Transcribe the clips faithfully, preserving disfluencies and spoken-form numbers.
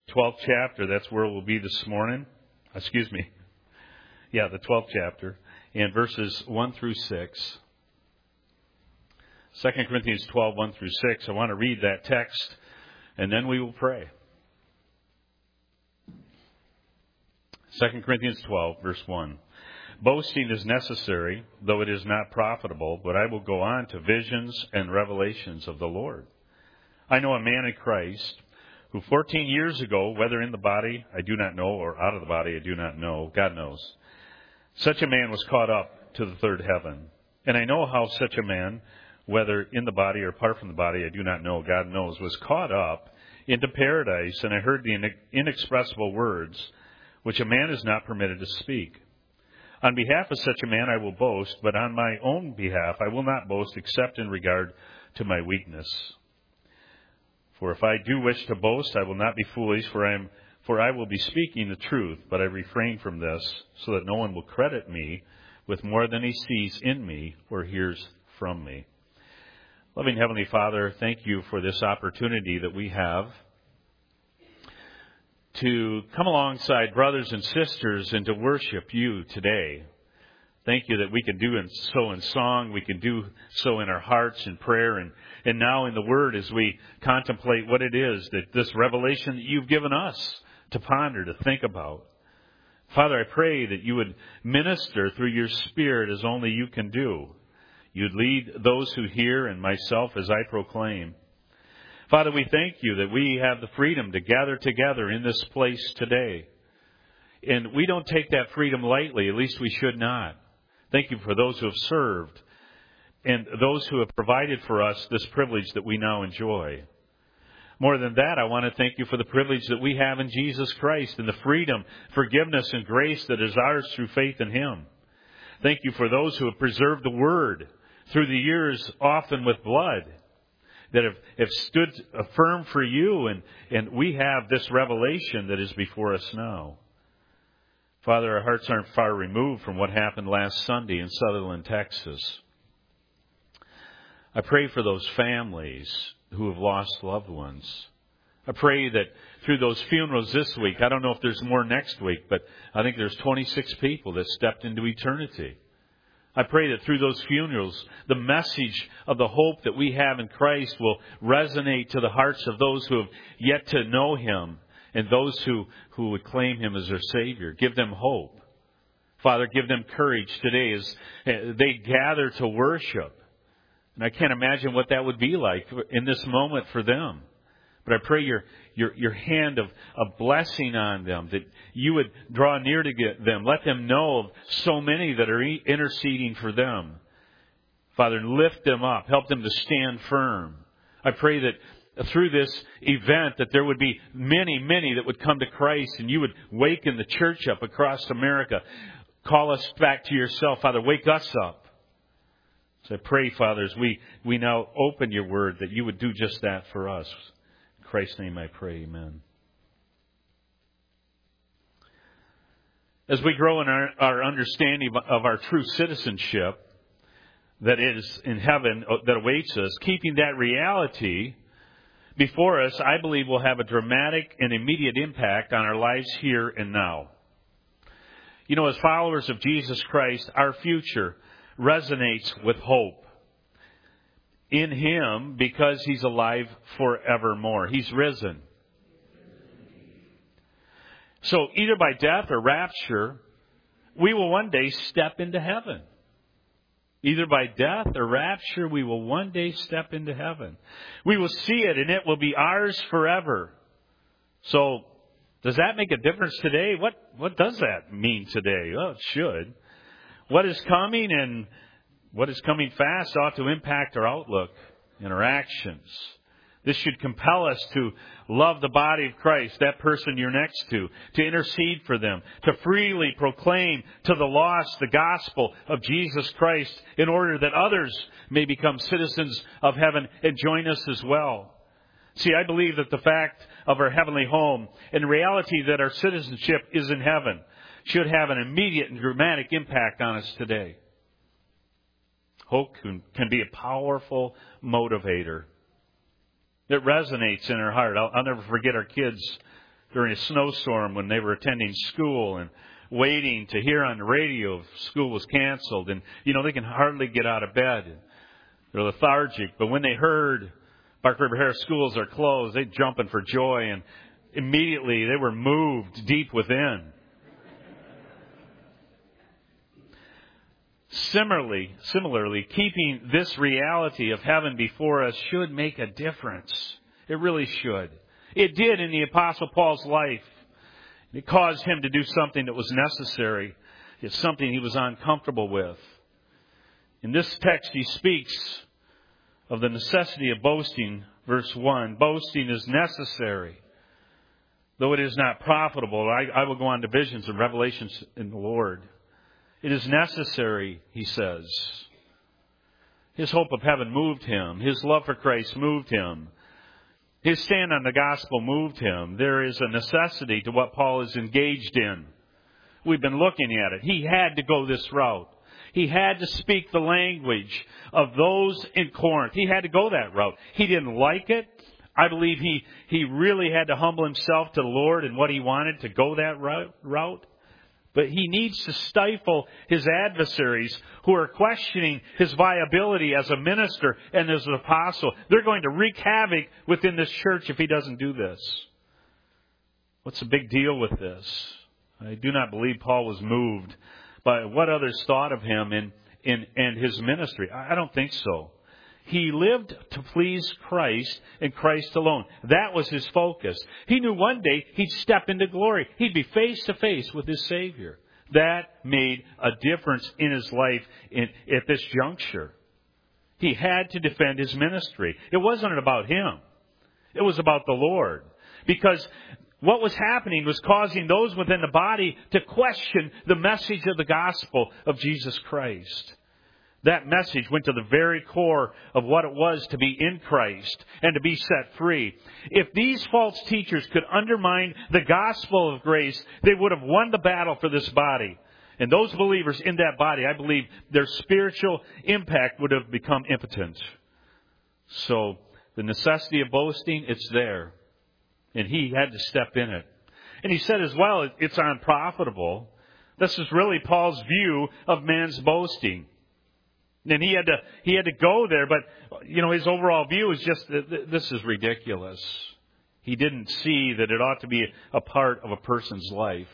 twelfth chapter. That's where we'll be this morning. Excuse me. Yeah, the twelfth chapter. And verses one through six. Second Corinthians twelve, one through six. I want to read that text, and then we will pray. Second Corinthians twelve, verse one. Boasting is necessary, though it is not profitable, but I will go on to visions and revelations of the Lord. I know a man in Christ who fourteen years ago, whether in the body, I do not know, or out of the body, I do not know, God knows, such a man was caught up to the third heaven. And I know how such a man, whether in the body or apart from the body, I do not know, God knows, was caught up into paradise, and I heard the inexpressible words, which a man is not permitted to speak. On behalf of such a man I will boast, but on my own behalf I will not boast except in regard to my weakness. For if I do wish to boast, I will not be foolish, for I am, for I will be speaking the truth, but I refrain from this, so that no one will credit me with more than he sees in me or hears from me. Loving Heavenly Father, thank you for this opportunity that we have to come alongside brothers and sisters and to worship you today. Thank you that we can do so in song, we can do so in our hearts in prayer, and, and now in the Word as we contemplate what it is, that this revelation that you've given us to ponder, to think about. Father, I pray that you would minister through your Spirit as only you can do. You'd lead those who hear and myself as I proclaim. Father, we thank you that we have the freedom to gather together in this place today. And we don't take that freedom lightly, at least we should not. Thank you for those who have served and those who have provided for us this privilege that we now enjoy. More than that, I want to thank you for the privilege that we have in Jesus Christ and the freedom, forgiveness, and grace that is ours through faith in Him. Thank you for those who have preserved the Word through the years, often with blood, that have, have stood firm for you, and, and we have this revelation that is before us now. Father, our hearts aren't far removed from what happened last Sunday in Sutherland, Texas. I pray for those families who have lost loved ones. I pray that through those funerals this week, I don't know if there's more next week, but I think there's twenty-six people that stepped into eternity. I pray that through those funerals, the message of the hope that we have in Christ will resonate to the hearts of those who have yet to know Him and those who, who would claim Him as their Savior. Give them hope. Father, give them courage today as they gather to worship. And I can't imagine what that would be like in this moment for them. But I pray your your your hand of, of blessing on them, that you would draw near to get them. Let them know of so many that are interceding for them. Father, lift them up. Help them to stand firm. I pray that through this event that there would be many, many that would come to Christ, and you would waken the church up across America. Call us back to yourself, Father. Wake us up. So I pray, Father, as we, we now open your word, that you would do just that for us. In Christ's name I pray, amen. As we grow in our, our understanding of our true citizenship that is in heaven, that awaits us, keeping that reality before us, I believe will have a dramatic and immediate impact on our lives here and now. You know, as followers of Jesus Christ, our future resonates with hope in Him because He's alive forevermore. He's risen. So either by death or rapture, we will one day step into heaven. Either by death or rapture, we will one day step into heaven. We will see it, and it will be ours forever. So, does that make a difference today? What what does that mean today? Well, it should. What is coming and what is coming fast ought to impact our outlook and our actions. This should compel us to love the body of Christ, that person you're next to, to intercede for them, to freely proclaim to the lost the gospel of Jesus Christ in order that others may become citizens of heaven and join us as well. See, I believe that the fact of our heavenly home and the reality that our citizenship is in heaven should have an immediate and dramatic impact on us today. Hope can, can be a powerful motivator. It resonates in our heart. I'll, I'll never forget our kids during a snowstorm when they were attending school and waiting to hear on the radio if school was canceled. And, you know, they can hardly get out of bed. They're lethargic. But when they heard Bark River Harris schools are closed, they're jumping for joy. And immediately they were moved deep within. Similarly, similarly, keeping this reality of heaven before us should make a difference. It really should. It did in the Apostle Paul's life. It caused him to do something that was necessary. It's something he was uncomfortable with. In this text, he speaks of the necessity of boasting, verse one. Boasting is necessary, though it is not profitable. I, I will go on to visions and revelations in the Lord. It is necessary, he says. His hope of heaven moved him. His love for Christ moved him. His stand on the gospel moved him. There is a necessity to what Paul is engaged in. We've been looking at it. He had to go this route. He had to speak the language of those in Corinth. He had to go that route. He didn't like it. I believe he, he really had to humble himself to the Lord and what he wanted to go that route. But he needs to stifle his adversaries who are questioning his viability as a minister and as an apostle. They're going to wreak havoc within this church if he doesn't do this. What's the big deal with this? I do not believe Paul was moved by what others thought of him and, and, and his ministry. I don't think so. He lived to please Christ and Christ alone. That was his focus. He knew one day he'd step into glory. He'd be face to face with his Savior. That made a difference in his life in, at this juncture. He had to defend his ministry. It wasn't about him. It was about the Lord. Because what was happening was causing those within the body to question the message of the gospel of Jesus Christ. That message went to the very core of what it was to be in Christ and to be set free. If these false teachers could undermine the gospel of grace, they would have won the battle for this body. And those believers in that body, I believe their spiritual impact would have become impotent. So the necessity of boasting, it's there. And he had to step in it. And he said as well, it's unprofitable. This is really Paul's view of man's boasting. And he had to he had to go there, but you know his overall view is just that this is ridiculous. He didn't see that it ought to be a part of a person's life.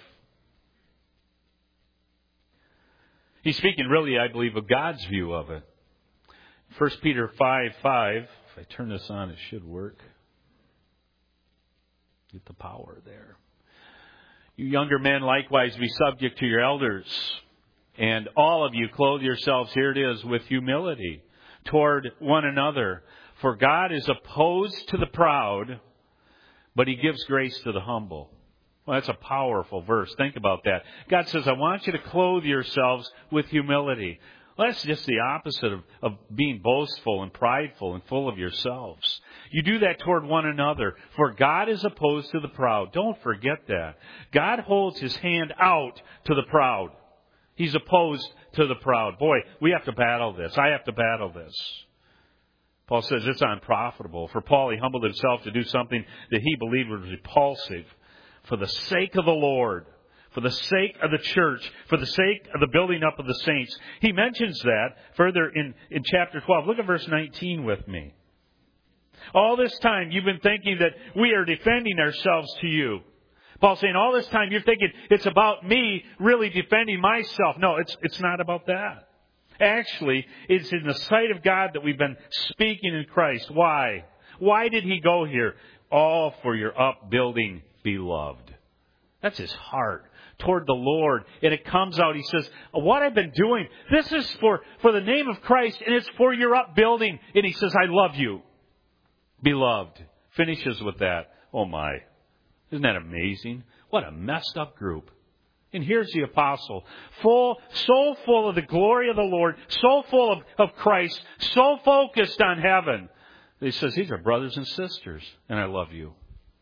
He's speaking really, I believe, of God's view of it. First Peter five five. If I turn this on, it should work. Get the power there. You younger men, likewise, be subject to your elders. And all of you clothe yourselves, here it is, with humility toward one another. For God is opposed to the proud, but He gives grace to the humble. Well, that's a powerful verse. Think about that. God says, I want you to clothe yourselves with humility. Well, that's just the opposite of, of being boastful and prideful and full of yourselves. You do that toward one another. For God is opposed to the proud. Don't forget that. God holds His hand out to the proud. He's opposed to the proud. Boy, we have to battle this. I have to battle this. Paul says it's unprofitable. For Paul, he humbled himself to do something that he believed was repulsive. For the sake of the Lord, for the sake of the church, for the sake of the building up of the saints. He mentions that further in, in chapter twelve. Look at verse nineteen with me. All this time you've been thinking that we are defending ourselves to you. Paul's saying all this time you're thinking it's about me really defending myself. No, it's it's not about that. Actually, it's in the sight of God that we've been speaking in Christ. Why? Why did He go here? All for your upbuilding, beloved. That's His heart toward the Lord. And it comes out, He says, what I've been doing, this is for, for the name of Christ, and it's for your upbuilding. And He says, I love you, beloved. Finishes with that. Oh my. Isn't that amazing? What a messed up group. And here's the apostle, full, so full of the glory of the Lord, so full of, of Christ, so focused on heaven. He says, these are brothers and sisters, and I love you.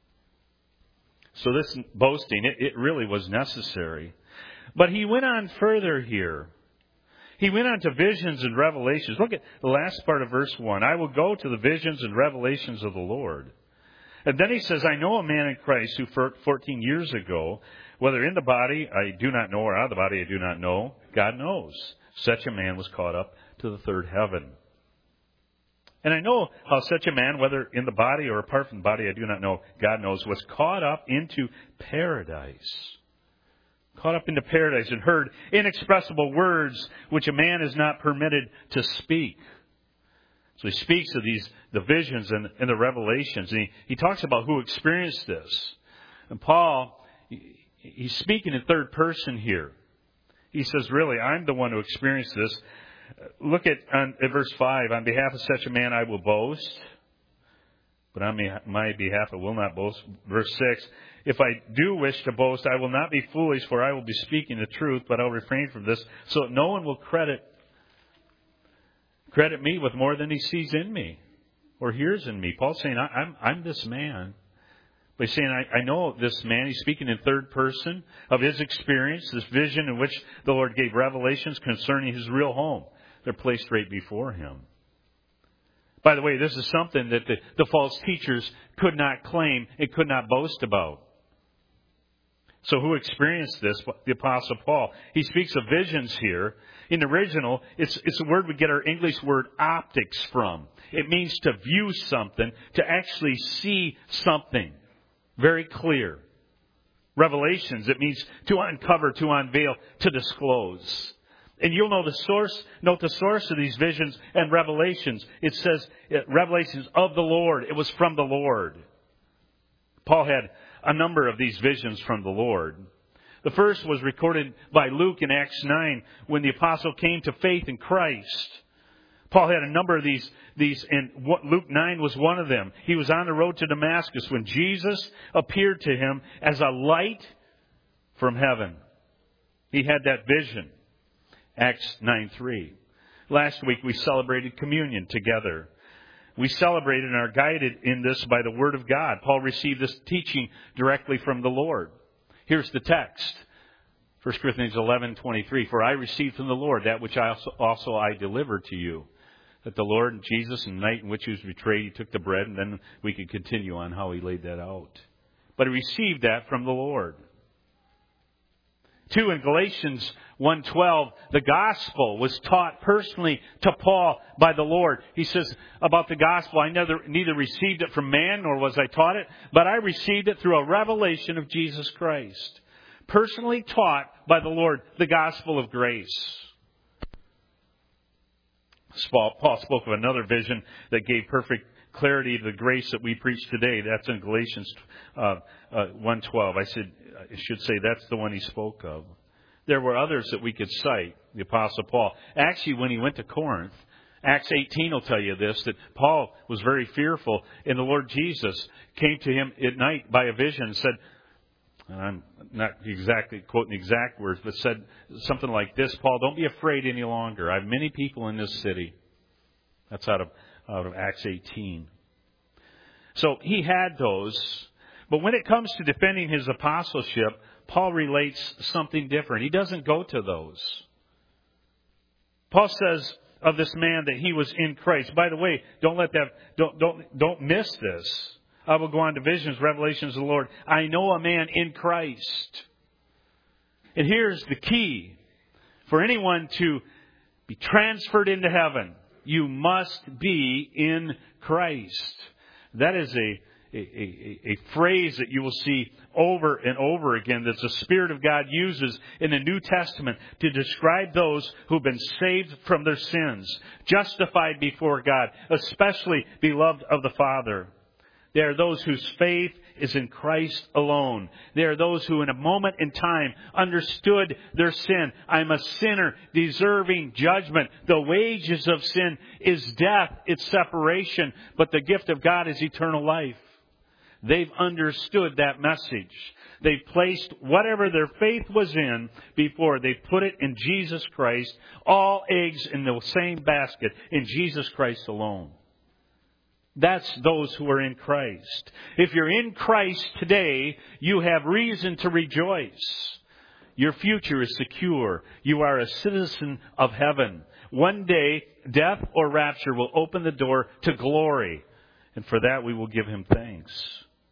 So this boasting, it, it really was necessary. But he went on further here. He went on to visions and revelations. Look at the last part of verse one. I will go to the visions and revelations of the Lord. And then he says, I know a man in Christ who fourteen years ago, whether in the body I do not know or out of the body I do not know, God knows. Such a man was caught up to the third heaven. And I know how such a man, whether in the body or apart from the body I do not know, God knows, was caught up into paradise. Caught up into paradise and heard inexpressible words which a man is not permitted to speak. So he speaks of these, the visions and, and the revelations. And he, he talks about who experienced this. And Paul, he, he's speaking in third person here. He says, really, I'm the one who experienced this. Look at, on, at verse five. On behalf of such a man I will boast. But on my behalf I will not boast. Verse six. If I do wish to boast, I will not be foolish, for I will be speaking the truth, but I'll refrain from this, so that no one will credit credit me with more than he sees in me or hears in me. Paul's saying, I, I'm I'm this man. But he's saying, I, I know this man. He's speaking in third person of his experience, this vision in which the Lord gave revelations concerning his real home. They're placed right before him. By the way, this is something that the, the false teachers could not claim and could not boast about. So who experienced this? The Apostle Paul. He speaks of visions here. In the original, it's, it's a word we get our English word optics from. It means to view something, to actually see something very clear. Revelations, it means to uncover, to unveil, to disclose. And you'll know the source, note the source of these visions and revelations. It says, revelations of the Lord. It was from the Lord. Paul had a number of these visions from the Lord. The first was recorded by Luke in Acts nine when the apostle came to faith in Christ. Paul had a number of these, these, and Luke nine was one of them. He was on the road to Damascus when Jesus appeared to him as a light from heaven. He had that vision. Acts nine three. Last week we celebrated communion together. We celebrated and are guided in this by the Word of God. Paul received this teaching directly from the Lord. Here's the text. First Corinthians eleven twenty-three. For I received from the Lord that which I also, also I delivered to you. That the Lord Jesus, in the night in which he was betrayed, he took the bread, and then we could continue on how he laid that out. But he received that from the Lord. Two, in Galatians one twelve, the gospel was taught personally to Paul by the Lord. He says about the gospel, I neither, neither received it from man nor was I taught it, but I received it through a revelation of Jesus Christ. Personally taught by the Lord, the gospel of grace. Paul spoke of another vision that gave perfect clarity to the grace that we preach today. That's in Galatians uh, uh, one twelve. I said, I should say that's the one he spoke of. There were others that we could cite, the Apostle Paul. Actually, when he went to Corinth, Acts eighteen will tell you this, that Paul was very fearful, and the Lord Jesus came to him at night by a vision and said, and I'm not exactly quoting the exact words, but said something like this, Paul, don't be afraid any longer. I have many people in this city. That's out of, out of Acts eighteen. So he had those. But when it comes to defending his apostleship, Paul relates something different. He doesn't go to those. Paul says of this man that he was in Christ. By the way, don't let that, don't, don't, don't miss this. I will go on to visions, revelations of the Lord. I know a man in Christ. And here's the key. For anyone to be transferred into heaven, you must be in Christ. That is a A, a, a phrase that you will see over and over again that the Spirit of God uses in the New Testament to describe those who've been saved from their sins, justified before God, especially beloved of the Father. They are those whose faith is in Christ alone. They are those who in a moment in time understood their sin. I'm a sinner deserving judgment. The wages of sin is death, it's separation, but the gift of God is eternal life. They've understood that message. They've placed whatever their faith was in before. They put it in Jesus Christ. All eggs in the same basket, in Jesus Christ alone. That's those who are in Christ. If you're in Christ today, you have reason to rejoice. Your future is secure. You are a citizen of heaven. One day, death or rapture will open the door to glory. And for that, we will give Him thanks.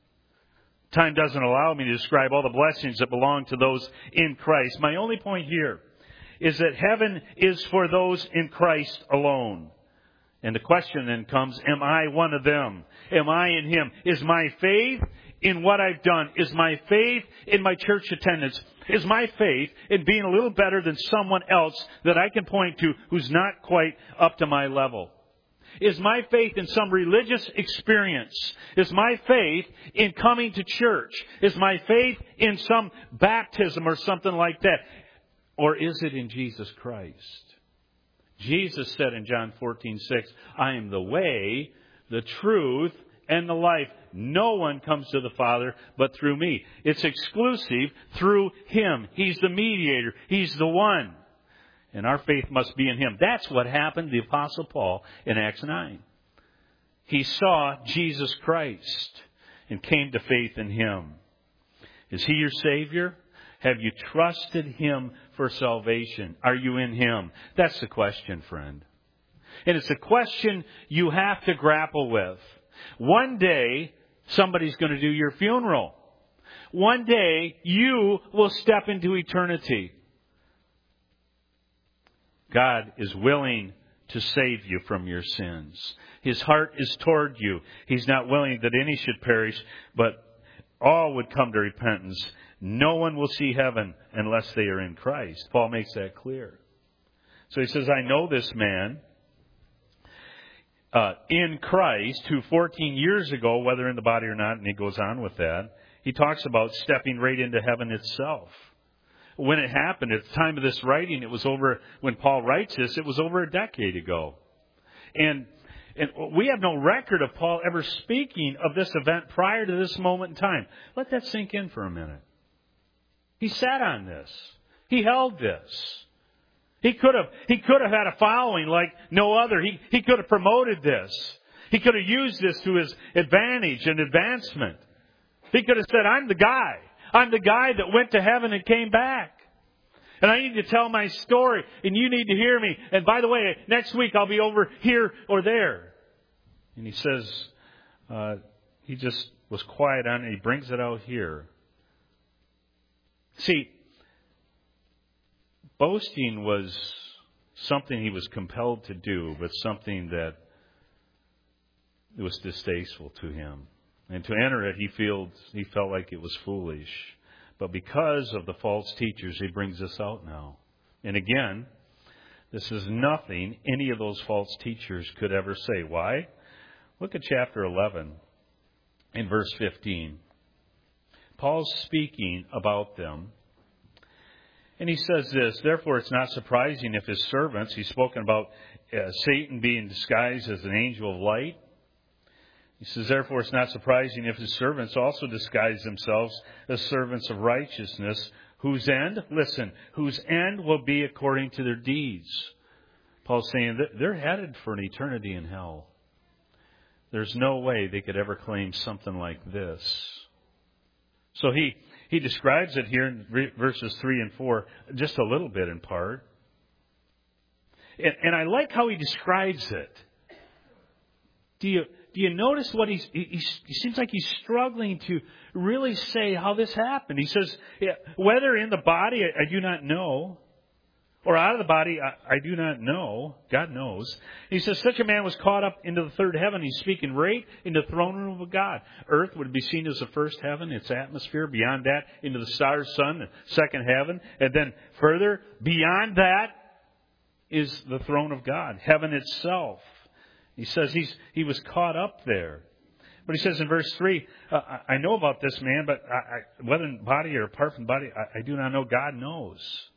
Time doesn't allow me to describe all the blessings that belong to those in Christ. My only point here is that heaven is for those in Christ alone. And the question then comes, am I one of them? Am I in Him? Is my faith in what I've done? Is my faith in my church attendance? Is my faith in being a little better than someone else that I can point to who's not quite up to my level? Is my faith in some religious experience? Is my faith in coming to church? Is my faith in some baptism or something like that? Or is it in Jesus Christ? Jesus said in John fourteen six, I am the way, the truth, and the life. No one comes to the Father but through me. It's exclusive through Him. He's the mediator. He's the one. And our faith must be in Him. That's what happened to the Apostle Paul in Acts nine. He saw Jesus Christ and came to faith in Him. Is He your Savior? Have you trusted Him for salvation? Are you in Him? That's the question, friend. And it's a question you have to grapple with. One day, somebody's going to do your funeral. One day, you will step into eternity. God is willing to save you from your sins. His heart is toward you. He's not willing that any should perish, but all would come to repentance. No one will see heaven unless they are in Christ. Paul makes that clear. So he says, I know this man uh, in Christ who fourteen years ago, whether in the body or not, and he goes on with that, he talks about stepping right into heaven itself. When it happened, at the time of this writing, it was over, when Paul writes this, it was over a decade ago. And And we have no record of Paul ever speaking of this event prior to this moment in time. Let that sink in for a minute. He sat on this. He held this. He could have, he could have had a following like no other. He, he could have promoted this. He could have used this to his advantage and advancement. He could have said, I'm the guy. I'm the guy that went to heaven and came back. And I need to tell my story, and you need to hear me. And by the way, next week I'll be over here or there. And he says, uh, he just was quiet on it. He brings it out here. See, boasting was something he was compelled to do, but something that was distasteful to him. And to enter it, he felt, he felt like it was foolish. But because of the false teachers, he brings this out now. And again, this is nothing any of those false teachers could ever say. Why? Look at chapter eleven in verse fifteen. Paul's speaking about them. And he says this, therefore it's not surprising if his servants, he's spoken about uh, Satan being disguised as an angel of light. He says, therefore it's not surprising if his servants also disguise themselves as servants of righteousness, whose end, listen, whose end will be according to their deeds. Paul's saying that they're headed for an eternity in hell. There's no way they could ever claim something like this. So he, he describes it here in verses three and four, just a little bit in part. And, and I like how he describes it. Do you... Do you notice what he's, he, he seems like he's struggling to really say how this happened. He says, yeah, whether in the body, I, I do not know, or out of the body, I, I do not know. God knows. He says, such a man was caught up into the third heaven. He's speaking right into the throne room of God. Earth would be seen as the first heaven, its atmosphere. Beyond that, into the stars, sun, the second heaven. And then further, beyond that is the throne of God, heaven itself. He says he's he was caught up there. But he says in verse three, uh, I know about this man, but I, I, whether in body or apart from body, I, I do not know. God knows.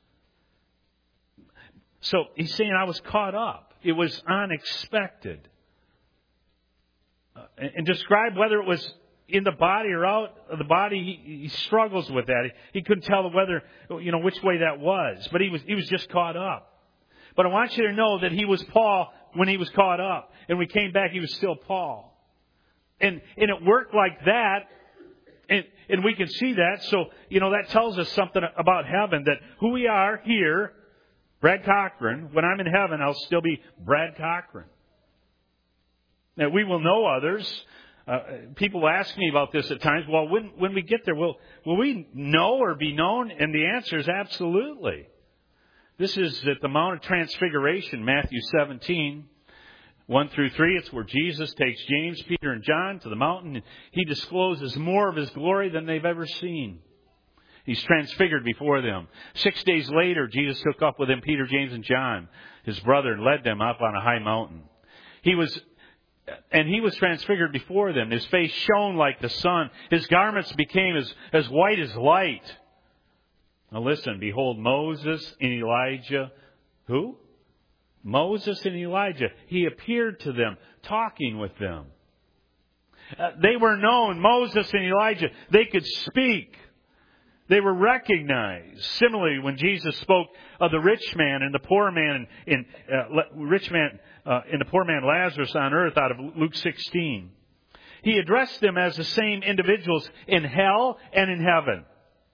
So he's saying I was caught up. It was unexpected. Uh, and, and describe whether it was in the body or out of the body, he, he struggles with that. He, he couldn't tell whether, you know, which way that was. But he was he was just caught up. But I want you to know that he was Paul when he was caught up. And when he came back, he was still Paul. And and it worked like that. And, and we can see that. So, you know, that tells us something about heaven. That who we are here, Brad Cochran, when I'm in heaven, I'll still be Brad Cochran. Now, we will know others. Uh, people ask me about this at times. Well, when, when we get there, will, will we know or be known? And the answer is absolutely. This is at the Mount of Transfiguration, Matthew seventeen, one through three. It's where Jesus takes James, Peter, and John to the mountain. And he discloses more of His glory than they've ever seen. He's transfigured before them. Six days later, Jesus took up with him Peter, James, and John, his brother, and led them up on a high mountain. He was, and he was transfigured before them. His face shone like the sun. His garments became as, as white as light. Now listen, behold, Moses and Elijah. Who? Moses and Elijah. He appeared to them, talking with them. Uh, they were known, Moses and Elijah. They could speak. They were recognized. Similarly, when Jesus spoke of the rich man and the poor man, in uh, rich man uh, and the poor man Lazarus on earth, out of Luke sixteen, He addressed them as the same individuals in hell and in heaven.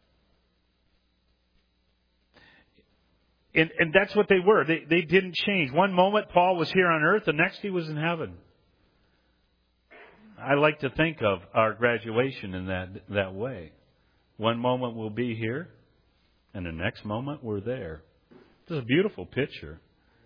And, and that's what they were. They, they didn't change. One moment Paul was here on earth, the next he was in heaven. I like to think of our graduation in that that way. One moment we'll be here, and the next moment we're there. It's a beautiful picture.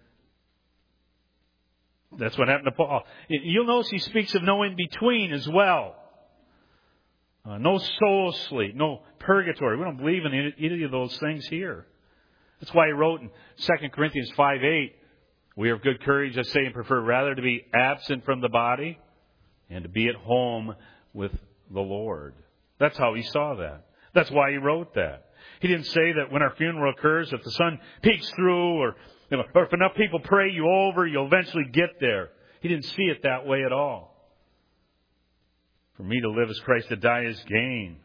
That's what happened to Paul. You'll notice he speaks of no in-between as well. Uh, no soul sleep, no purgatory. We don't believe in any, any of those things here. That's why he wrote in Second Corinthians five eight, we are of good courage, I say, and prefer rather to be absent from the body and to be at home with the Lord. That's how he saw that. That's why he wrote that. He didn't say that when our funeral occurs, if the sun peeks through or, you know, or if enough people pray you over, you'll eventually get there. He didn't see it that way at all. For me to live as Christ, to die is gain.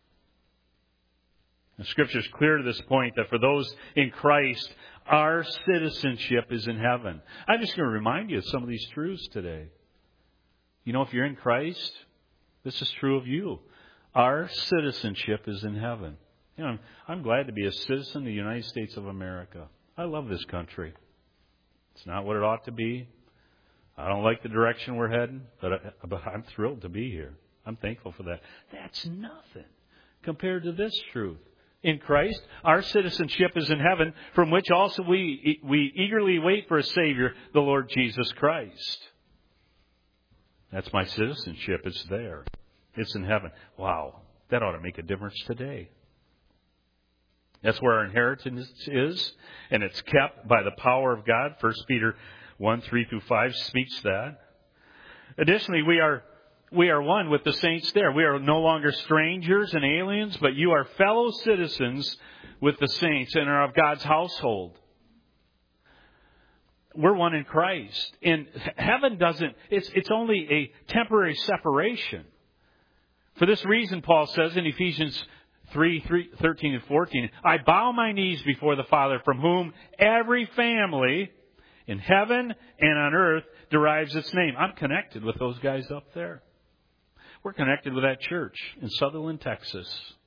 The Scripture is clear to this point that for those in Christ, our citizenship is in heaven. I'm just going to remind you of some of these truths today. You know, if you're in Christ, this is true of you. Our citizenship is in heaven. You know, I'm, I'm glad to be a citizen of the United States of America. I love this country. It's not what it ought to be. I don't like the direction we're heading, but, I, but I'm thrilled to be here. I'm thankful for that. That's nothing compared to this truth. In Christ, our citizenship is in heaven, from which also we we eagerly wait for a Savior, the Lord Jesus Christ. That's my citizenship. It's there. It's in heaven. Wow, that ought to make a difference today. That's where our inheritance is, and it's kept by the power of God. First Peter one, three through five speaks that. Additionally, we are we are one with the saints there. We are no longer strangers and aliens, but you are fellow citizens with the saints and are of God's household. We're one in Christ. And heaven doesn't, it's, it's only a temporary separation. For this reason, Paul says in Ephesians three, thirteen and fourteen, I bow my knees before the Father, from whom every family in heaven and on earth derives its name. I'm connected with those guys up there. We're connected with that church in Sutherland, Texas.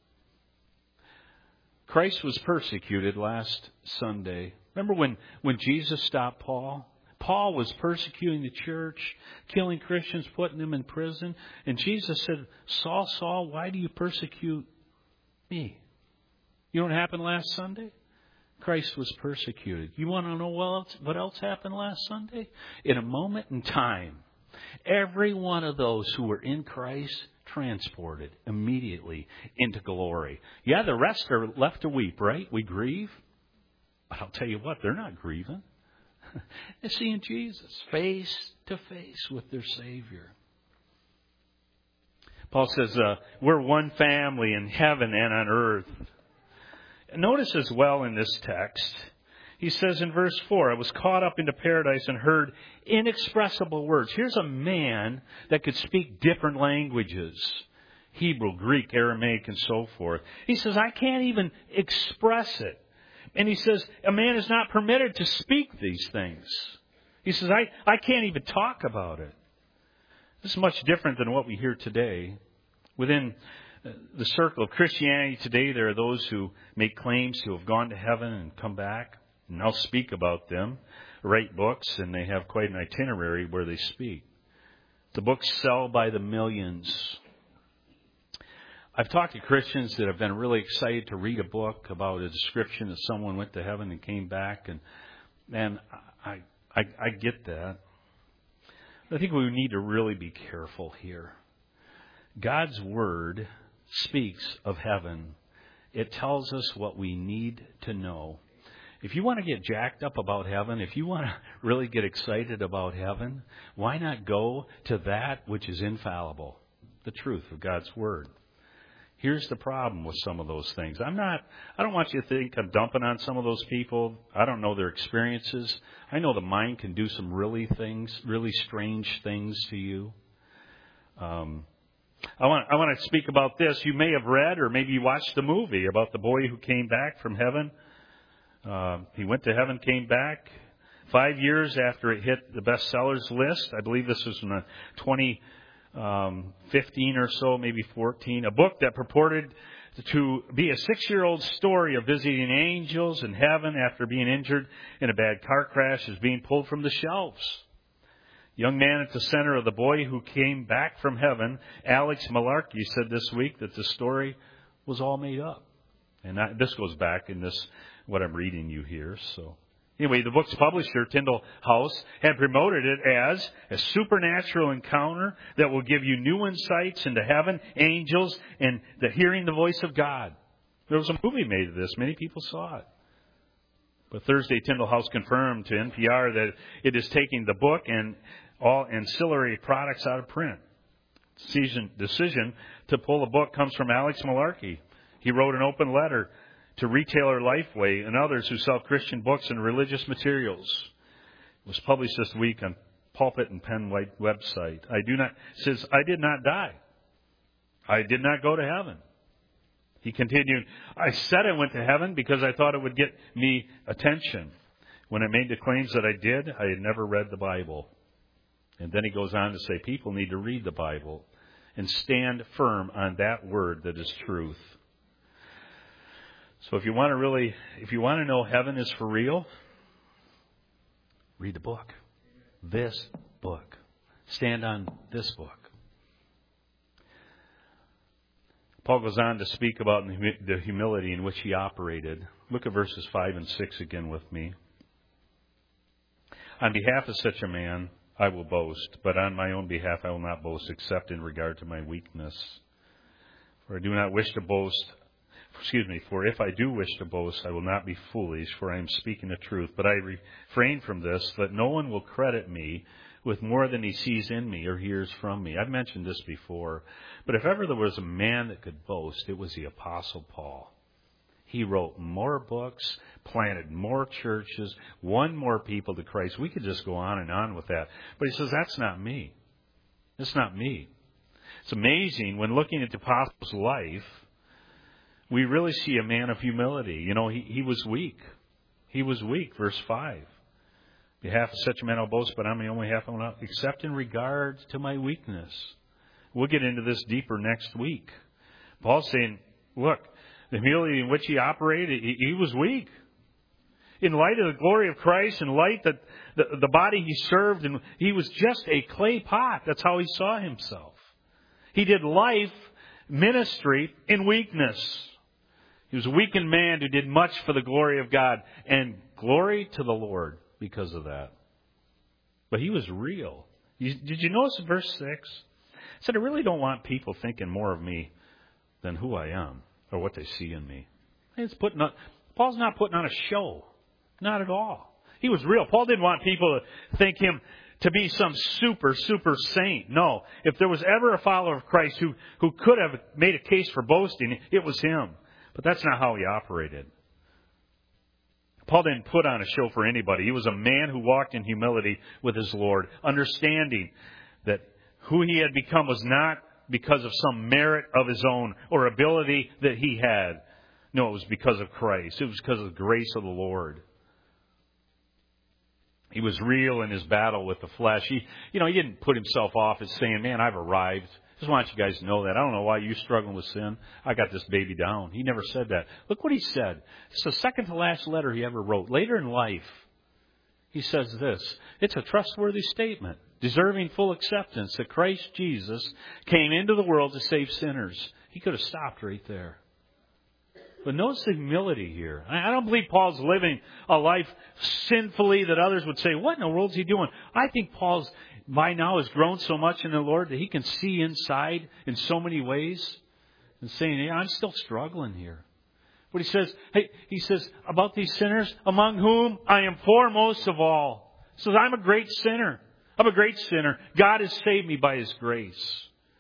Christ was persecuted last Sunday. Remember when, when Jesus stopped Paul? Paul was persecuting the church, killing Christians, putting them in prison. And Jesus said, Saul, Saul, why do you persecute me? You know what happened last Sunday? Christ was persecuted. You want to know what else, what else happened last Sunday? In a moment in time, every one of those who were in Christ transported immediately into glory. Yeah, the rest are left to weep, right? We grieve. But I'll tell you what, they're not grieving. They're seeing Jesus face to face with their Savior. Paul says, uh, we're one family in heaven and on earth. Notice as well in this text, he says in verse four, I was caught up into paradise and heard inexpressible words. Here's a man that could speak different languages. Hebrew, Greek, Aramaic, and so forth. He says, I can't even express it. And he says, a man is not permitted to speak these things. He says, I, I can't even talk about it. This is much different than what we hear today. Within the circle of Christianity today, there are those who make claims to have gone to heaven and come back. And I'll speak about them, write books, and they have quite an itinerary where they speak. The books sell by the millions. I've talked to Christians that have been really excited to read a book about a description that someone went to heaven and came back, and and I I, I get that. I think we need to really be careful here. God's Word speaks of heaven. It tells us what we need to know. If you want to get jacked up about heaven, if you want to really get excited about heaven, why not go to that which is infallible, the truth of God's Word? Here's the problem with some of those things. I'm not, I don't want you to think I'm dumping on some of those people. I don't know their experiences. I know the mind can do some really things, really strange things to you. Um, I want, I want to speak about this. You may have read or maybe you watched the movie about the boy who came back from heaven. Uh, he went to heaven, came back. Five years after it hit the bestsellers list, I believe this was in the twenty Um, fifteen or so, maybe fourteen, a book that purported to be a six-year-old story of visiting angels in heaven after being injured in a bad car crash is being pulled from the shelves. Young man at the center of The Boy Who Came Back from Heaven, Alex Malarkey, said this week that the story was all made up. And I, this goes back in this, what I'm reading you here, so... Anyway, the book's publisher, Tyndale House, had promoted it as a supernatural encounter that will give you new insights into heaven, angels, and the hearing the voice of God. There was a movie made of this. Many people saw it. But Thursday, Tyndale House confirmed to N P R that it is taking the book and all ancillary products out of print. Decision, decision to pull the book comes from Alex Malarkey. He wrote an open letter to retailer Lifeway and others who sell Christian books and religious materials. It was published this week on Pulpit and Pen White website. I do not says I did not die. I did not go to heaven. He continued, I said I went to heaven because I thought it would get me attention. When I made the claims that I did, I had never read the Bible. And then he goes on to say people need to read the Bible and stand firm on that word that is truth. So if you want to really, if you want to know heaven is for real, read the book. This book. Stand on this book. Paul goes on to speak about the humility in which he operated. Look at verses five and six again with me. On behalf of such a man, I will boast, but on my own behalf I will not boast except in regard to my weakness. For I do not wish to boast Excuse me, for if I do wish to boast, I will not be foolish, for I am speaking the truth. But I refrain from this, that no one will credit me with more than he sees in me or hears from me. I've mentioned this before, but if ever there was a man that could boast, it was the Apostle Paul. He wrote more books, planted more churches, won more people to Christ. We could just go on and on with that. But he says, that's not me. It's not me. It's amazing when looking at the Apostle's life, we really see a man of humility. You know, he, he was weak. He was weak, verse five. On behalf of such a man I'll boast, but on my own behalf I will not, except in regard to my weakness. We'll get into this deeper next week. Paul's saying, look, the humility in which he operated, he, he was weak. In light of the glory of Christ, in light that the, the body he served, and he was just a clay pot. That's how he saw himself. He did life, ministry, in weakness. He was a weakened man who did much for the glory of God. And glory to the Lord because of that. But he was real. You, did you notice in verse six? It said, I really don't want people thinking more of me than who I am or what they see in me. It's putting on, Paul's not putting on a show. Not at all. He was real. Paul didn't want people to think him to be some super, super saint. No. If there was ever a follower of Christ who, who could have made a case for boasting, it was him. But that's not how he operated. Paul didn't put on a show for anybody. He was a man who walked in humility with his Lord, understanding that who he had become was not because of some merit of his own or ability that he had. No, it was because of Christ. It was because of the grace of the Lord. He was real in his battle with the flesh. He, you know, he didn't put himself off as saying, man, I've arrived. Just want you guys to know that. I don't know why you're struggling with sin. I got this baby down. He never said that. Look what he said. It's the second to last letter he ever wrote. Later in life, he says this. It's a trustworthy statement, deserving full acceptance that Christ Jesus came into the world to save sinners. He could have stopped right there. But notice the humility here. I don't believe Paul's living a life sinfully that others would say, what in the world is he doing? I think Paul's by now has grown so much in the Lord that he can see inside in so many ways and saying, yeah, I'm still struggling here. But he says, hey, he says about these sinners, among whom I am foremost of all. He says, I'm a great sinner. I'm a great sinner. God has saved me by His grace.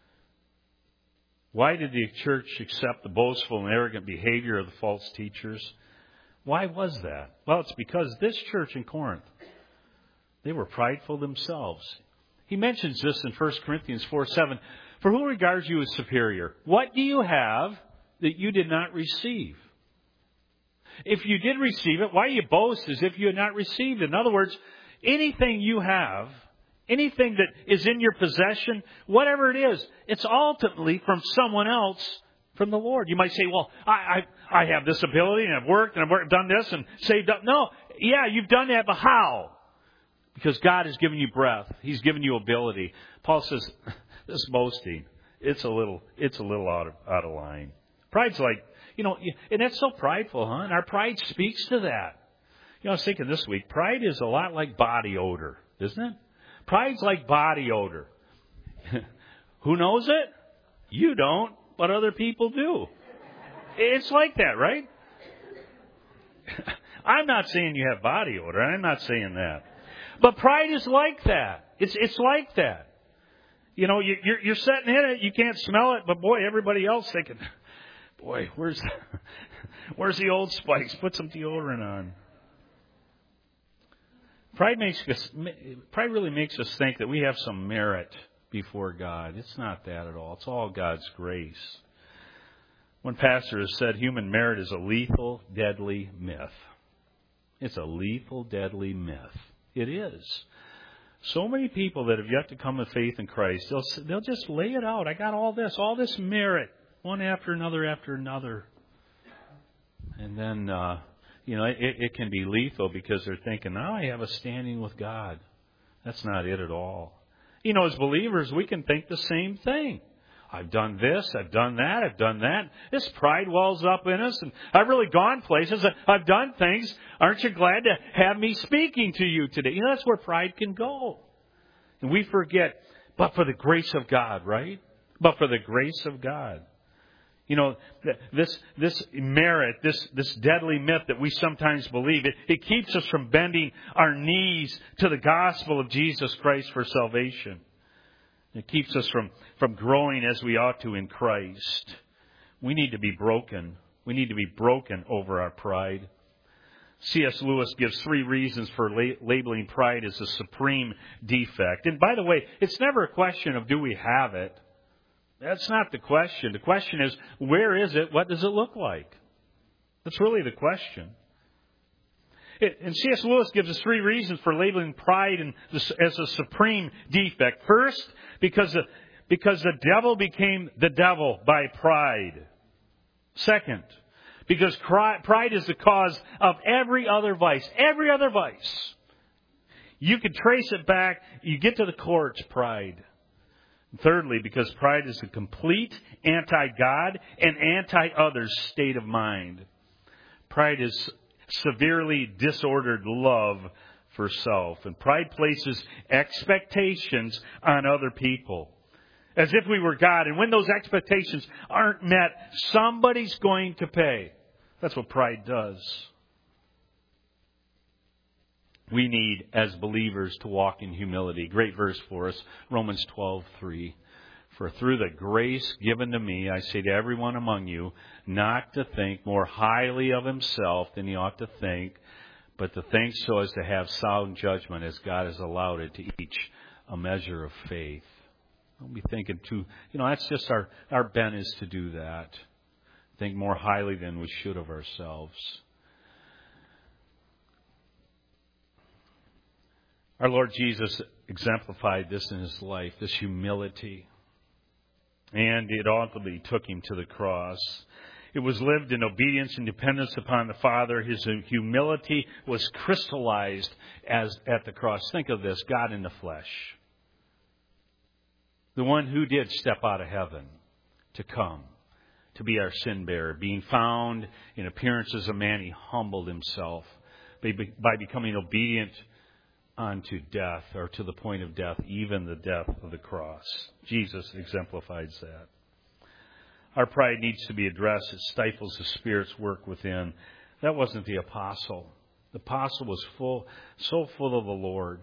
Why did the church accept the boastful and arrogant behavior of the false teachers? Why was that? Well, it's because this church in Corinth, they were prideful themselves. He mentions this in First Corinthians four seven. For who regards you as superior? What do you have that you did not receive? If you did receive it, why do you boast as if you had not received it? In other words, anything you have, anything that is in your possession, whatever it is, it's ultimately from someone else, from the Lord. You might say, well, I I, I have this ability and I've worked and I've worked, done this and saved up. No, yeah, you've done that, but how? Because God has given you breath. He's given you ability. Paul says, this boasting, it's a little, it's a little out of, out of line. Pride's like, you know, and that's so prideful, huh? And our pride speaks to that. You know, I was thinking this week, pride is a lot like body odor, isn't it? Pride's like body odor. Who knows it? You don't, but other people do. It's like that, right? I'm not saying you have body odor. I'm not saying that. But pride is like that. It's it's like that. You know, you, you're you're sitting in it, you can't smell it, but boy, everybody else thinking, boy, where's where's the Old Spice? Put some deodorant on. Pride makes us, pride really makes us think that we have some merit before God. It's not that at all. It's all God's grace. One pastor has said human merit is a lethal, deadly myth. It's a lethal, deadly myth. It is. So many people that have yet to come to faith in Christ, they'll they'll just lay it out. I got all this, all this merit, one after another after another. And then, uh, you know, it, it can be lethal because they're thinking, now I have a standing with God. That's not it at all. You know, as believers, we can think the same thing. I've done this, I've done that, I've done that. This pride wells up in us, and I've really gone places. I've done things. Aren't you glad to have me speaking to you today? You know, that's where pride can go. And we forget, but for the grace of God, right? But for the grace of God. You know, this this merit, this this deadly myth that we sometimes believe, it, it keeps us from bending our knees to the gospel of Jesus Christ for salvation. It keeps us from, from growing as we ought to in Christ. We need to be broken. We need to be broken over our pride. C S Lewis gives three reasons for la- labeling pride as a supreme defect. And by the way, it's never a question of do we have it. That's not the question. The question is, where is it? What does it look like? That's really the question. It, and C S Lewis gives us three reasons for labeling pride in this, as a supreme defect. First, because the, because the devil became the devil by pride. Second, because pride is the cause of every other vice. Every other vice. You can trace it back. You get to the core, it's pride. Thirdly, because pride is a complete anti-God and anti-others state of mind. Pride is severely disordered love for self. And pride places expectations on other people, as if we were God. And when those expectations aren't met, somebody's going to pay. That's what pride does. We need, as believers, to walk in humility. Great verse for us, Romans twelve three. For through the grace given to me, I say to everyone among you, not to think more highly of himself than he ought to think, but to think so as to have sound judgment, as God has allowed it to each a measure of faith. Don't be thinking too, you know, that's just our, our bent is to do that. Think more highly than we should of ourselves. Our Lord Jesus exemplified this in His life, this humility. And it ultimately took Him to the cross. It was lived in obedience and dependence upon the Father. His humility was crystallized as at the cross. Think of this, God in the flesh. The one who did step out of heaven to come, to be our sin bearer. Being found in appearance as a man, he humbled himself by becoming obedient unto death, or to the point of death, even the death of the cross. Jesus exemplifies that. Our pride needs to be addressed. It stifles the Spirit's work within. That wasn't the apostle. The apostle was full, so full of the Lord,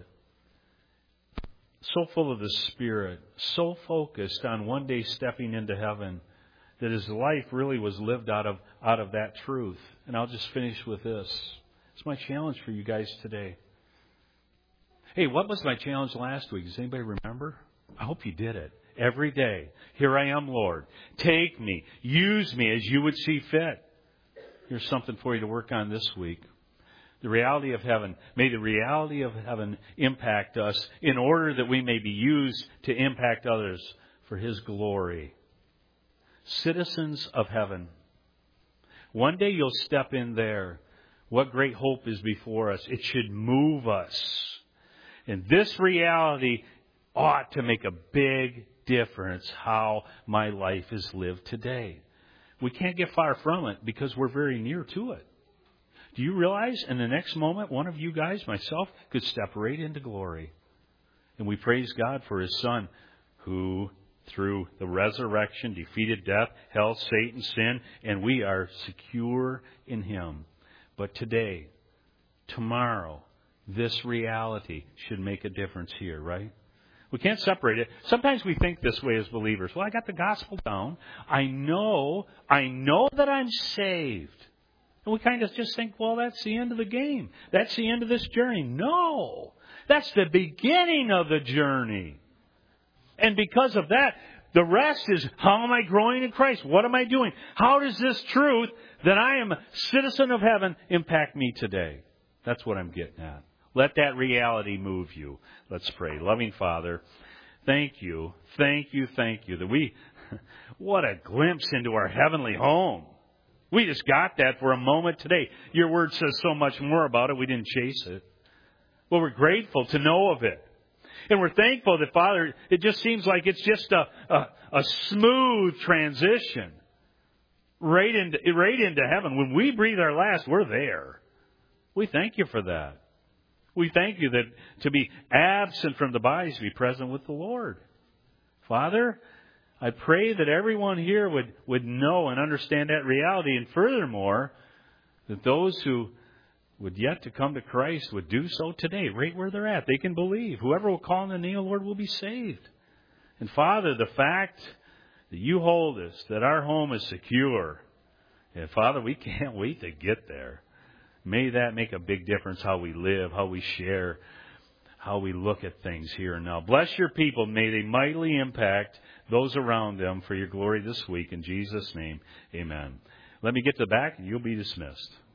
so full of the Spirit, so focused on one day stepping into heaven, that his life really was lived out of, out of that truth. And I'll just finish with this. It's my challenge for you guys today. Hey, what was my challenge last week? Does anybody remember? I hope you did it. Every day. Here I am, Lord. Take me. Use me as you would see fit. Here's something for you to work on this week. The reality of heaven. May the reality of heaven impact us in order that we may be used to impact others for His glory. Citizens of heaven. One day you'll step in there. What great hope is before us. It should move us. And this reality ought to make a big difference how my life is lived today. We can't get far from it because we're very near to it. Do you realize in the next moment, one of you guys, myself, could step right into glory? And we praise God for His Son, who through the resurrection defeated death, hell, Satan, sin, and we are secure in Him. But today, tomorrow, this reality should make a difference here, right? We can't separate it. Sometimes we think this way as believers. Well, I got the gospel down. I know, I know that I'm saved. And we kind of just think, well, that's the end of the game. That's the end of this journey. No, that's the beginning of the journey. And because of that, the rest is, how am I growing in Christ? What am I doing? How does this truth that I am a citizen of heaven impact me today? That's what I'm getting at. Let that reality move you. Let's pray. Loving Father, thank you, thank you, thank you that we, what a glimpse into our heavenly home. We just got that for a moment today. Your word says so much more about it. We didn't chase it. Well, we're grateful to know of it. And we're thankful that, Father, it just seems like it's just a, a, a smooth transition right into, right into heaven. When we breathe our last, we're there. We thank you for that. We thank you that to be absent from the body is to be present with the Lord. Father, I pray that everyone here would, would know and understand that reality. And furthermore, that those who would yet to come to Christ would do so today, right where they're at. They can believe. Whoever will call on the name of the Lord will be saved. And Father, the fact that you hold us, that our home is secure, and Father, we can't wait to get there. May that make a big difference how we live, how we share, how we look at things here and now. Bless your people. May they mightily impact those around them for your glory this week. In Jesus' name, amen. Let me get to the back and you'll be dismissed.